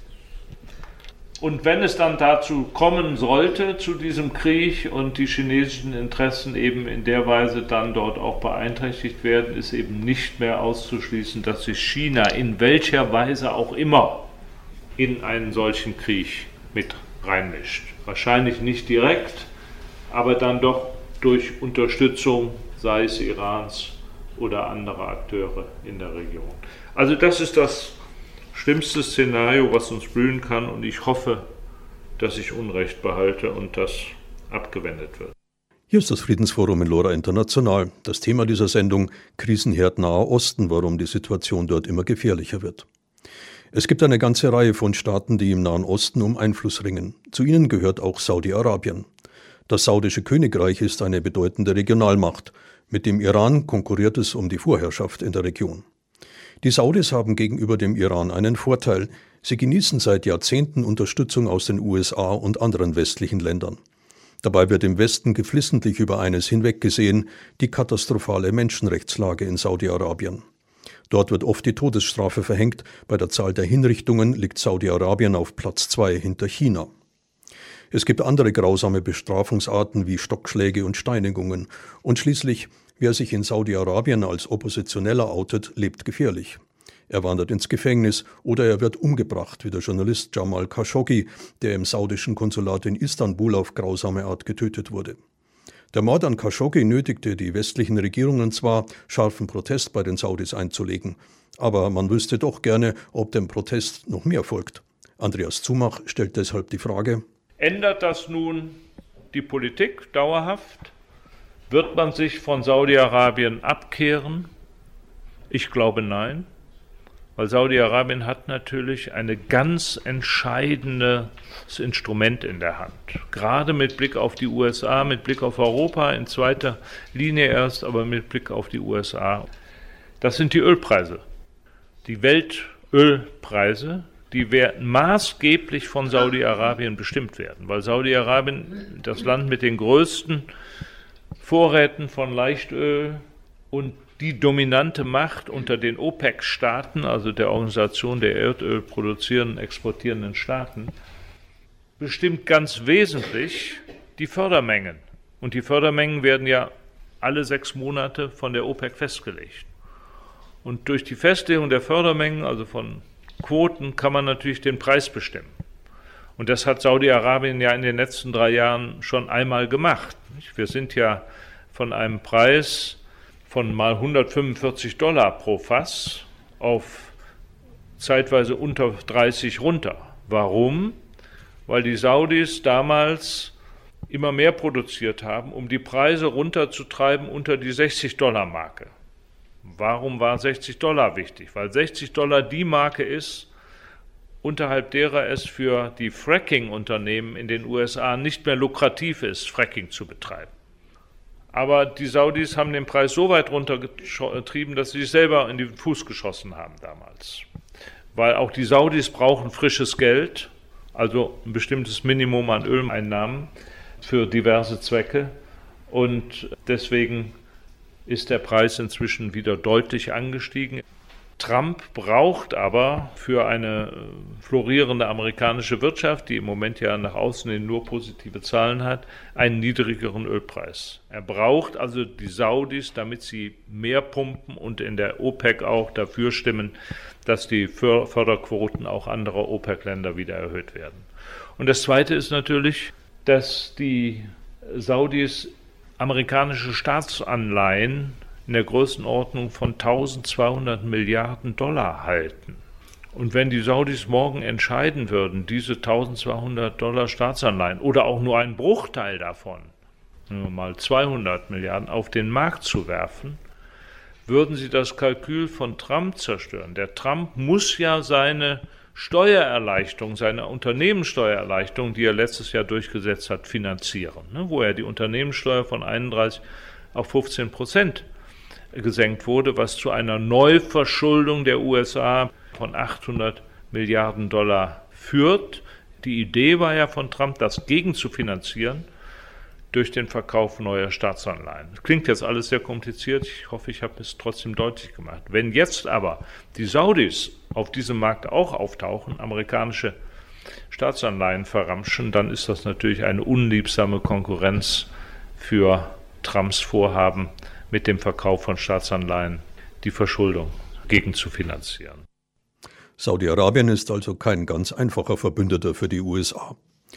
Und wenn es dann dazu kommen sollte, zu diesem Krieg, und die chinesischen Interessen eben in der Weise dann dort auch beeinträchtigt werden, ist eben nicht mehr auszuschließen, dass sich China in welcher Weise auch immer in einen solchen Krieg mit reinmischt. Wahrscheinlich nicht direkt, aber dann doch durch Unterstützung, sei es Irans oder anderer Akteure in der Region. Also das ist das schlimmste Szenario, was uns blühen kann, und ich hoffe, dass ich Unrecht behalte und das abgewendet wird. Hier ist das Friedensforum in Lora International. Das Thema dieser Sendung: Krisenherd Naher Osten, warum die Situation dort immer gefährlicher wird. Es gibt eine ganze Reihe von Staaten, die im Nahen Osten um Einfluss ringen. Zu ihnen gehört auch Saudi-Arabien. Das saudische Königreich ist eine bedeutende Regionalmacht. Mit dem Iran konkurriert es um die Vorherrschaft in der Region. Die Saudis haben gegenüber dem Iran einen Vorteil. Sie genießen seit Jahrzehnten Unterstützung aus den U S A und anderen westlichen Ländern. Dabei wird im Westen geflissentlich über eines hinweggesehen, die katastrophale Menschenrechtslage in Saudi-Arabien. Dort wird oft die Todesstrafe verhängt, bei der Zahl der Hinrichtungen liegt Saudi-Arabien auf Platz zwei hinter China. Es gibt andere grausame Bestrafungsarten wie Stockschläge und Steinigungen. Und schließlich, wer sich in Saudi-Arabien als Oppositioneller outet, lebt gefährlich. Er wandert ins Gefängnis oder er wird umgebracht, wie der Journalist Jamal Khashoggi, der im saudischen Konsulat in Istanbul auf grausame Art getötet wurde. Der Mord an Khashoggi nötigte die westlichen Regierungen zwar, scharfen Protest bei den Saudis einzulegen, aber man wüsste doch gerne, ob dem Protest noch mehr folgt. Andreas Zumach stellt deshalb die Frage: Ändert das nun die Politik dauerhaft? Wird man sich von Saudi-Arabien abkehren? Ich glaube nein, weil Saudi-Arabien hat natürlich ein ganz entscheidendes Instrument in der Hand. Gerade mit Blick auf die U S A, mit Blick auf Europa, in zweiter Linie erst, aber mit Blick auf die U S A. Das sind die Ölpreise, die Weltölpreise, die werden maßgeblich von Saudi-Arabien bestimmt werden, weil Saudi-Arabien das Land mit den größten Vorräten von Leichtöl und die dominante Macht unter den OPEC-Staaten, also der Organisation der Erdöl produzierenden, exportierenden Staaten, bestimmt ganz wesentlich die Fördermengen. Und die Fördermengen werden ja alle sechs Monate von der OPEC festgelegt. Und durch die Festlegung der Fördermengen, also von Quoten, kann man natürlich den Preis bestimmen. Und das hat Saudi-Arabien ja in den letzten drei Jahren schon einmal gemacht. Wir sind ja von einem Preis von mal hundertfünfundvierzig Dollar pro Fass auf zeitweise unter dreißig runter. Warum? Weil die Saudis damals immer mehr produziert haben, um die Preise runterzutreiben unter die sechzig Dollar Marke. Warum war sechzig Dollar wichtig? Weil sechzig Dollar die Marke ist, unterhalb derer es für die Fracking-Unternehmen in den U S A nicht mehr lukrativ ist, Fracking zu betreiben. Aber die Saudis haben den Preis so weit runtergetrieben, dass sie sich selber in den Fuß geschossen haben damals. Weil auch die Saudis brauchen frisches Geld, also ein bestimmtes Minimum an Öleinnahmen für diverse Zwecke. Und deswegen ist der Preis inzwischen wieder deutlich angestiegen. Trump braucht aber für eine florierende amerikanische Wirtschaft, die im Moment ja nach außen hin nur positive Zahlen hat, einen niedrigeren Ölpreis. Er braucht also die Saudis, damit sie mehr pumpen und in der OPEC auch dafür stimmen, dass die Förderquoten auch anderer OPEC-Länder wieder erhöht werden. Und das Zweite ist natürlich, dass die Saudis amerikanische Staatsanleihen in der Größenordnung von eintausendzweihundert Milliarden Dollar halten. Und wenn die Saudis morgen entscheiden würden, diese eintausendzweihundert Dollar Staatsanleihen oder auch nur einen Bruchteil davon, nur mal zweihundert Milliarden, auf den Markt zu werfen, würden sie das Kalkül von Trump zerstören. Der Trump muss ja seine Steuererleichterung, seine Unternehmenssteuererleichterung, die er letztes Jahr durchgesetzt hat, finanzieren, ne, wo er die Unternehmenssteuer von einunddreißig auf fünfzehn Prozent gesenkt wurde, was zu einer Neuverschuldung der U S A von achthundert Milliarden Dollar führt. Die Idee war ja von Trump, das gegenzufinanzieren durch den Verkauf neuer Staatsanleihen. Das klingt jetzt alles sehr kompliziert, ich hoffe, ich habe es trotzdem deutlich gemacht. Wenn jetzt aber die Saudis auf diesem Markt auch auftauchen, amerikanische Staatsanleihen verramschen, dann ist das natürlich eine unliebsame Konkurrenz für Trumps Vorhaben, mit dem Verkauf von Staatsanleihen die Verschuldung gegenzufinanzieren. Saudi-Arabien ist also kein ganz einfacher Verbündeter für die U S A.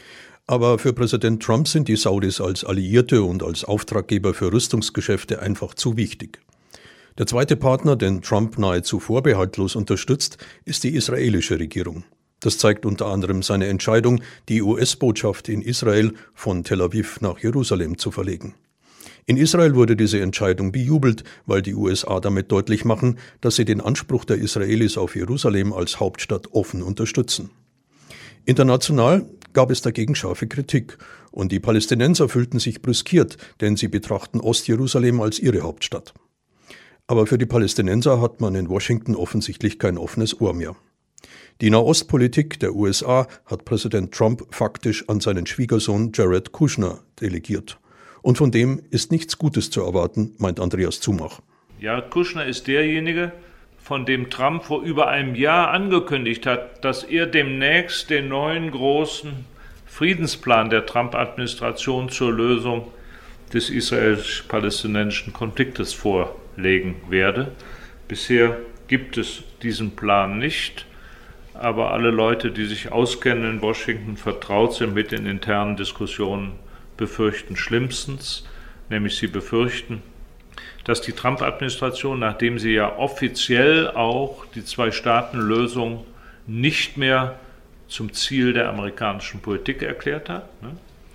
Aber für Präsident Trump sind die Saudis als Alliierte und als Auftraggeber für Rüstungsgeschäfte einfach zu wichtig. Der zweite Partner, den Trump nahezu vorbehaltlos unterstützt, ist die israelische Regierung. Das zeigt unter anderem seine Entscheidung, die U S-Botschaft in Israel von Tel Aviv nach Jerusalem zu verlegen. In Israel wurde diese Entscheidung bejubelt, weil die U S A damit deutlich machen, dass sie den Anspruch der Israelis auf Jerusalem als Hauptstadt offen unterstützen. International gab es dagegen scharfe Kritik und die Palästinenser fühlten sich brüskiert, denn sie betrachten Ostjerusalem als ihre Hauptstadt. Aber für die Palästinenser hat man in Washington offensichtlich kein offenes Ohr mehr. Die Nahostpolitik der U S A hat Präsident Trump faktisch an seinen Schwiegersohn Jared Kushner delegiert. Und von dem ist nichts Gutes zu erwarten, meint Andreas Zumach. Jared Kushner ist derjenige, von dem Trump vor über einem Jahr angekündigt hat, dass er demnächst den neuen großen Friedensplan der Trump-Administration zur Lösung des israelisch-palästinensischen Konfliktes vorlegen werde. Bisher gibt es diesen Plan nicht, aber alle Leute, die sich auskennen in Washington, vertraut sind mit den internen Diskussionen, befürchten Schlimmstens, nämlich sie befürchten, dass die Trump-Administration, nachdem sie ja offiziell auch die Zwei-Staaten-Lösung nicht mehr zum Ziel der amerikanischen Politik erklärt hat, ne?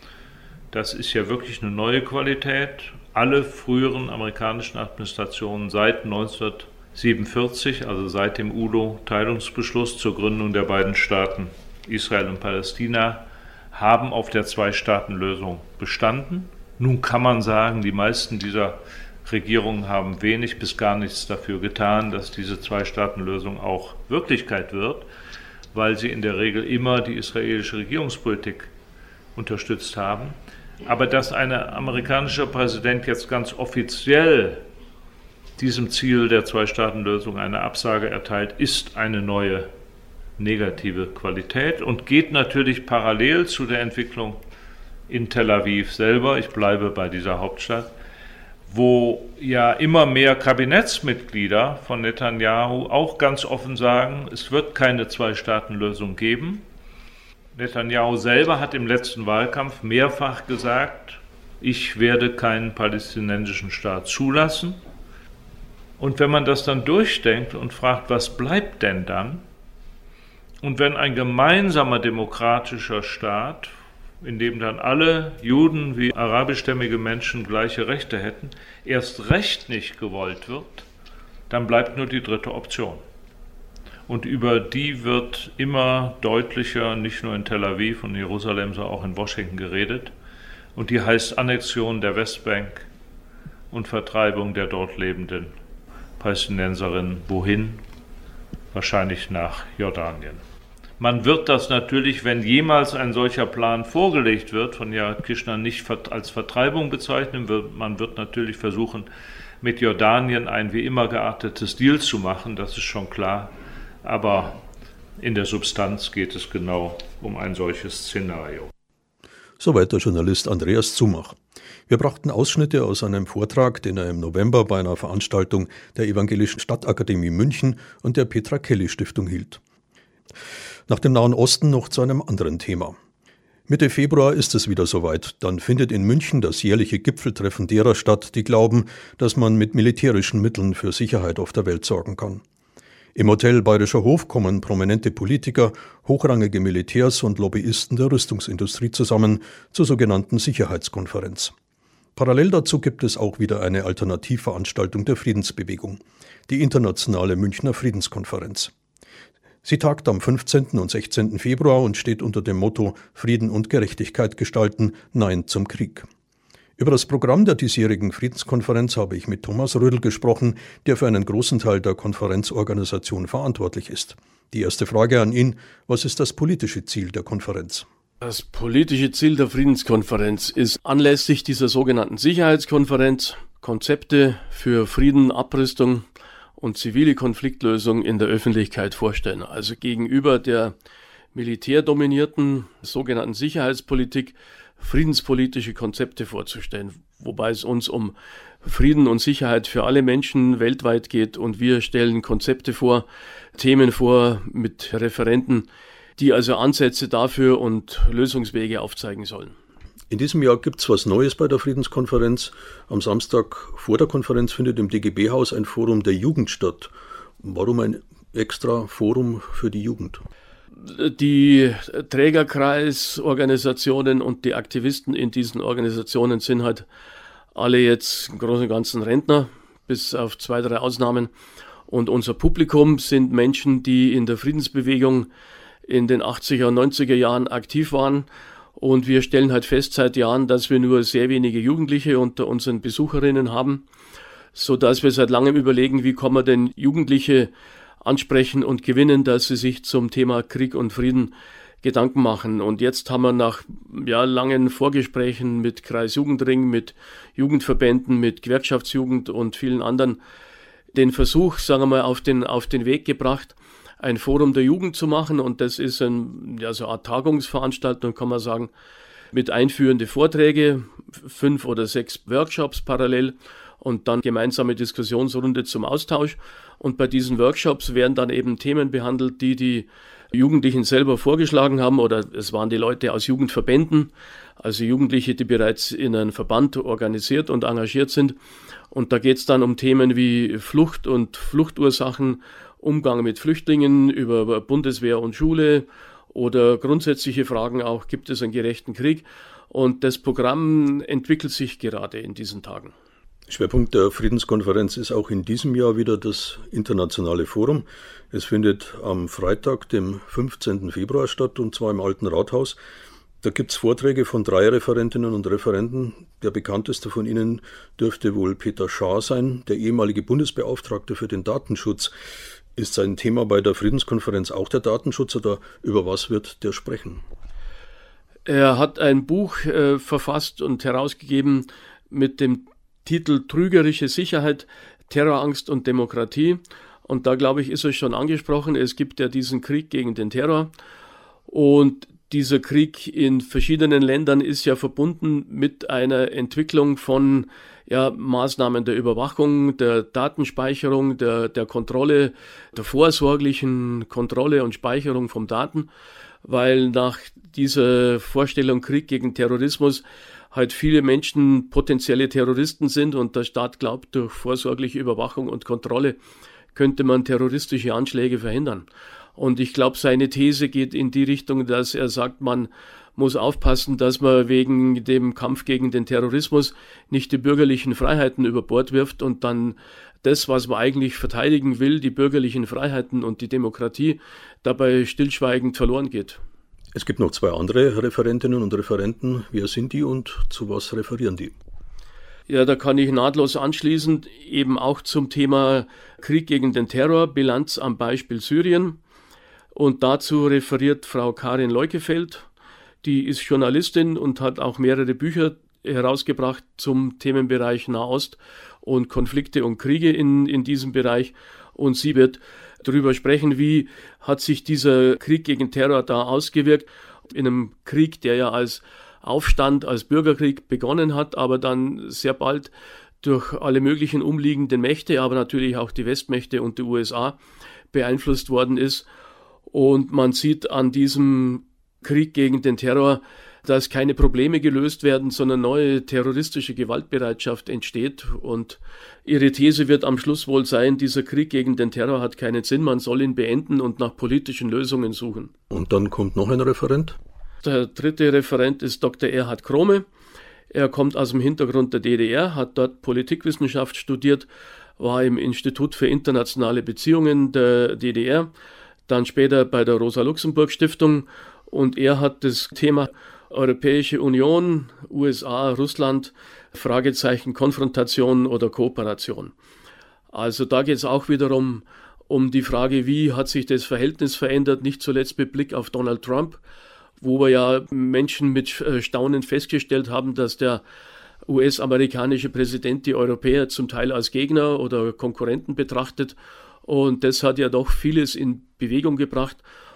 Das ist ja wirklich eine neue Qualität. Alle früheren amerikanischen Administrationen seit neunzehnhundertsiebenundvierzig, also seit dem U N O-Teilungsbeschluss zur Gründung der beiden Staaten Israel und Palästina, haben auf der Zwei-Staaten-Lösung bestanden. Nun kann man sagen, die meisten dieser Regierungen haben wenig bis gar nichts dafür getan, dass diese Zwei-Staaten-Lösung auch Wirklichkeit wird, weil sie in der Regel immer die israelische Regierungspolitik unterstützt haben. Aber dass ein amerikanischer Präsident jetzt ganz offiziell diesem Ziel der Zwei-Staaten-Lösung eine Absage erteilt, ist eine neue negative Qualität und geht natürlich parallel zu der Entwicklung in Tel Aviv selber. Ich bleibe bei dieser Hauptstadt, wo ja immer mehr Kabinettsmitglieder von Netanyahu auch ganz offen sagen, es wird keine Zwei-Staaten-Lösung geben. Netanyahu selber hat im letzten Wahlkampf mehrfach gesagt, ich werde keinen palästinensischen Staat zulassen. Und wenn man das dann durchdenkt und fragt, was bleibt denn dann? Und wenn ein gemeinsamer demokratischer Staat, in dem dann alle Juden wie arabischstämmige Menschen gleiche Rechte hätten, erst recht nicht gewollt wird, dann bleibt nur die dritte Option. Und über die wird immer deutlicher, nicht nur in Tel Aviv und Jerusalem, sondern auch in Washington geredet. Und die heißt Annexion der Westbank und Vertreibung der dort lebenden Palästinenserinnen. Wohin? Wahrscheinlich nach Jordanien. Man wird das natürlich, wenn jemals ein solcher Plan vorgelegt wird, von Jared Kushner nicht als Vertreibung bezeichnen. Man wird natürlich versuchen, mit Jordanien ein wie immer geartetes Deal zu machen, das ist schon klar. Aber in der Substanz geht es genau um ein solches Szenario. Soweit der Journalist Andreas Zumach. Wir brachten Ausschnitte aus einem Vortrag, den er im November bei einer Veranstaltung der Evangelischen Stadtakademie München und der Petra Kelly Stiftung hielt. Nach dem Nahen Osten noch zu einem anderen Thema. Mitte Februar ist es wieder soweit. Dann findet in München das jährliche Gipfeltreffen derer statt, die glauben, dass man mit militärischen Mitteln für Sicherheit auf der Welt sorgen kann. Im Hotel Bayerischer Hof kommen prominente Politiker, hochrangige Militärs und Lobbyisten der Rüstungsindustrie zusammen zur sogenannten Sicherheitskonferenz. Parallel dazu gibt es auch wieder eine Alternativveranstaltung der Friedensbewegung, die Internationale Münchner Friedenskonferenz. Sie tagt am fünfzehnten und sechzehnten Februar und steht unter dem Motto Frieden und Gerechtigkeit gestalten, Nein zum Krieg. Über das Programm der diesjährigen Friedenskonferenz habe ich mit Thomas Rödl gesprochen, der für einen großen Teil der Konferenzorganisation verantwortlich ist. Die erste Frage an ihn: Was ist das politische Ziel der Konferenz? Das politische Ziel der Friedenskonferenz ist, anlässlich dieser sogenannten Sicherheitskonferenz Konzepte für Frieden, Abrüstung und zivile Konfliktlösung in der Öffentlichkeit vorstellen. Also gegenüber der militärdominierten sogenannten Sicherheitspolitik friedenspolitische Konzepte vorzustellen, wobei es uns um Frieden und Sicherheit für alle Menschen weltweit geht und wir stellen Konzepte vor, Themen vor mit Referenten, die also Ansätze dafür und Lösungswege aufzeigen sollen. In diesem Jahr gibt es was Neues bei der Friedenskonferenz. Am Samstag vor der Konferenz findet im D G B-Haus ein Forum der Jugend statt. Warum ein extra Forum für die Jugend? Die Trägerkreisorganisationen und die Aktivisten in diesen Organisationen sind halt alle jetzt im Großen und Ganzen Rentner, bis auf zwei, drei Ausnahmen. Und unser Publikum sind Menschen, die in der Friedensbewegung in den achtziger und neunziger Jahren aktiv waren. Und wir stellen halt fest seit Jahren, dass wir nur sehr wenige Jugendliche unter unseren Besucherinnen haben. sodass wir seit langem überlegen, wie kann man denn Jugendliche ansprechen und gewinnen, dass sie sich zum Thema Krieg und Frieden Gedanken machen. Und jetzt haben wir nach ja, langen Vorgesprächen mit Kreisjugendring, mit Jugendverbänden, mit Gewerkschaftsjugend und vielen anderen den Versuch, sagen wir mal, auf den, auf den Weg gebracht, ein Forum der Jugend zu machen. Und das ist ein, ja, so eine Art Tagungsveranstaltung, kann man sagen, mit einführende Vorträge, fünf oder sechs Workshops parallel und dann gemeinsame Diskussionsrunde zum Austausch. Und bei diesen Workshops werden dann eben Themen behandelt, die die Jugendlichen selber vorgeschlagen haben, oder es waren die Leute aus Jugendverbänden, also Jugendliche, die bereits in einem Verband organisiert und engagiert sind. Und da geht es dann um Themen wie Flucht und Fluchtursachen, Umgang mit Flüchtlingen, über Bundeswehr und Schule oder grundsätzliche Fragen auch, gibt es einen gerechten Krieg? Und das Programm entwickelt sich gerade in diesen Tagen. Schwerpunkt der Friedenskonferenz ist auch in diesem Jahr wieder das internationale Forum. Es findet am Freitag, dem fünfzehnten Februar statt, und zwar im Alten Rathaus. Da gibt es Vorträge von drei Referentinnen und Referenten. Der bekannteste von ihnen dürfte wohl Peter Schaar sein, der ehemalige Bundesbeauftragte für den Datenschutz. Ist sein Thema bei der Friedenskonferenz auch der Datenschutz, oder über was wird der sprechen? Er hat ein Buch äh, verfasst und herausgegeben mit dem Titel Trügerische Sicherheit, Terrorangst und Demokratie. Und da, glaube ich, ist es schon angesprochen, es gibt ja diesen Krieg gegen den Terror. Und dieser Krieg in verschiedenen Ländern ist ja verbunden mit einer Entwicklung von ja, Maßnahmen der Überwachung, der Datenspeicherung, der, der Kontrolle, der vorsorglichen Kontrolle und Speicherung von Daten, weil nach dieser Vorstellung Krieg gegen Terrorismus halt viele Menschen potenzielle Terroristen sind und der Staat glaubt, durch vorsorgliche Überwachung und Kontrolle könnte man terroristische Anschläge verhindern. Und ich glaube, seine These geht in die Richtung, dass er sagt, man muss aufpassen, dass man wegen dem Kampf gegen den Terrorismus nicht die bürgerlichen Freiheiten über Bord wirft und dann das, was man eigentlich verteidigen will, die bürgerlichen Freiheiten und die Demokratie, dabei stillschweigend verloren geht. Es gibt noch zwei andere Referentinnen und Referenten. Wer sind die und zu was referieren die? Ja, da kann ich nahtlos anschließen, eben auch zum Thema Krieg gegen den Terror, Bilanz am Beispiel Syrien. Und dazu referiert Frau Karin Leukefeld, die ist Journalistin und hat auch mehrere Bücher herausgebracht zum Themenbereich Nahost und Konflikte und Kriege in, in diesem Bereich. Und sie wird darüber sprechen, wie hat sich dieser Krieg gegen Terror da ausgewirkt. In einem Krieg, der ja als Aufstand, als Bürgerkrieg begonnen hat, aber dann sehr bald durch alle möglichen umliegenden Mächte, aber natürlich auch die Westmächte und die U S A beeinflusst worden ist. Und man sieht an diesem Krieg gegen den Terror, dass keine Probleme gelöst werden, sondern neue terroristische Gewaltbereitschaft entsteht. Und ihre These wird am Schluss wohl sein, dieser Krieg gegen den Terror hat keinen Sinn, man soll ihn beenden und nach politischen Lösungen suchen. Und dann kommt noch ein Referent? Der dritte Referent ist Doktor Erhard Krome. Er kommt aus dem Hintergrund der D D R, hat dort Politikwissenschaft studiert, war im Institut für internationale Beziehungen der D D R, dann später bei der Rosa-Luxemburg-Stiftung, und er hat das Thema Europäische Union, U S A, Russland, Fragezeichen Konfrontation oder Kooperation. Also da geht es auch wiederum um die Frage, wie hat sich das Verhältnis verändert, nicht zuletzt mit Blick auf Donald Trump, wo wir ja Menschen mit Staunen festgestellt haben, dass der U S-amerikanische Präsident die Europäer zum Teil als Gegner oder Konkurrenten betrachtet. Und das hat ja doch vieles in Bewegung gebracht.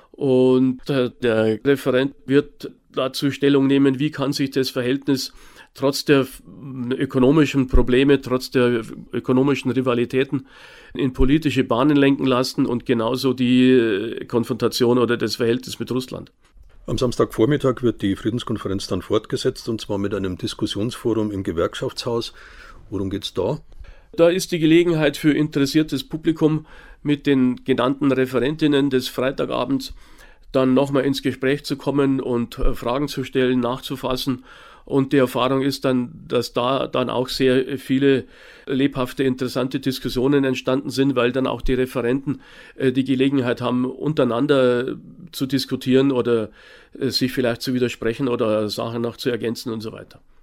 Und der Referent wird dazu Stellung nehmen, wie kann sich das Verhältnis trotz der ökonomischen Probleme, trotz der ökonomischen Rivalitäten in politische Bahnen lenken lassen und genauso die Konfrontation oder das Verhältnis mit Russland. Am Samstagvormittag wird die Friedenskonferenz dann fortgesetzt, und zwar mit einem Diskussionsforum im Gewerkschaftshaus. Worum geht es da? Da ist die Gelegenheit für interessiertes Publikum, mit den genannten Referentinnen des Freitagabends dann nochmal ins Gespräch zu kommen und Fragen zu stellen, nachzufassen. Und die Erfahrung ist dann, dass da dann auch sehr viele lebhafte, interessante Diskussionen entstanden sind, weil dann auch die Referenten äh, die Gelegenheit haben, untereinander zu diskutieren oder äh, sich vielleicht zu widersprechen oder Sachen noch zu ergänzen und so weiter.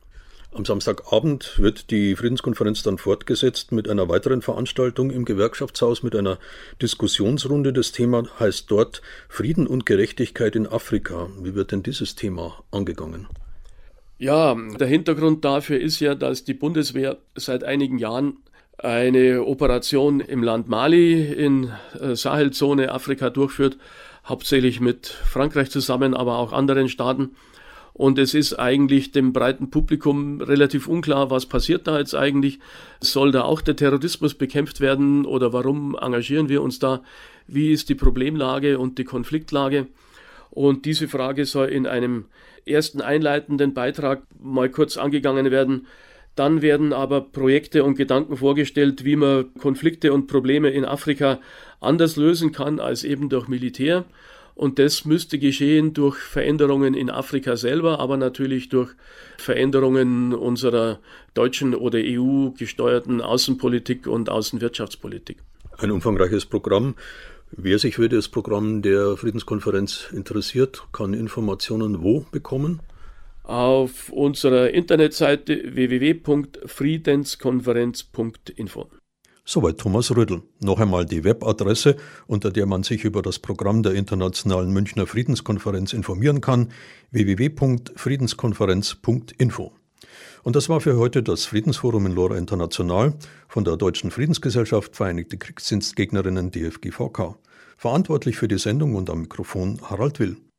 Am Samstagabend wird die Friedenskonferenz dann fortgesetzt mit einer weiteren Veranstaltung im Gewerkschaftshaus mit einer Diskussionsrunde. Das Thema heißt dort Frieden und Gerechtigkeit in Afrika. Wie wird denn dieses Thema angegangen? Ja, der Hintergrund dafür ist ja, dass die Bundeswehr seit einigen Jahren eine Operation im Land Mali in Sahelzone Afrika durchführt, hauptsächlich mit Frankreich zusammen, aber auch anderen Staaten. Und es ist eigentlich dem breiten Publikum relativ unklar, was passiert da jetzt eigentlich. Soll da auch der Terrorismus bekämpft werden oder warum engagieren wir uns da? Wie ist die Problemlage und die Konfliktlage? Und diese Frage soll in einem ersten einleitenden Beitrag mal kurz angegangen werden. Dann werden aber Projekte und Gedanken vorgestellt, wie man Konflikte und Probleme in Afrika anders lösen kann als eben durch Militär. Und das müsste geschehen durch Veränderungen in Afrika selber, aber natürlich durch Veränderungen unserer deutschen oder E U-gesteuerten Außenpolitik und Außenwirtschaftspolitik. Ein umfangreiches Programm. Wer sich für das Programm der Friedenskonferenz interessiert, kann Informationen wo bekommen? Auf unserer Internetseite w w w punkt friedenskonferenz punkt info. Soweit Thomas Rödl. Noch einmal die Webadresse, unter der man sich über das Programm der Internationalen Münchner Friedenskonferenz informieren kann, w w w punkt friedenskonferenz punkt info. Und das war für heute das Friedensforum in Lora International von der Deutschen Friedensgesellschaft Vereinigte Kriegsdienstgegnerinnen D F G V K. Verantwortlich für die Sendung und am Mikrofon Harald Will.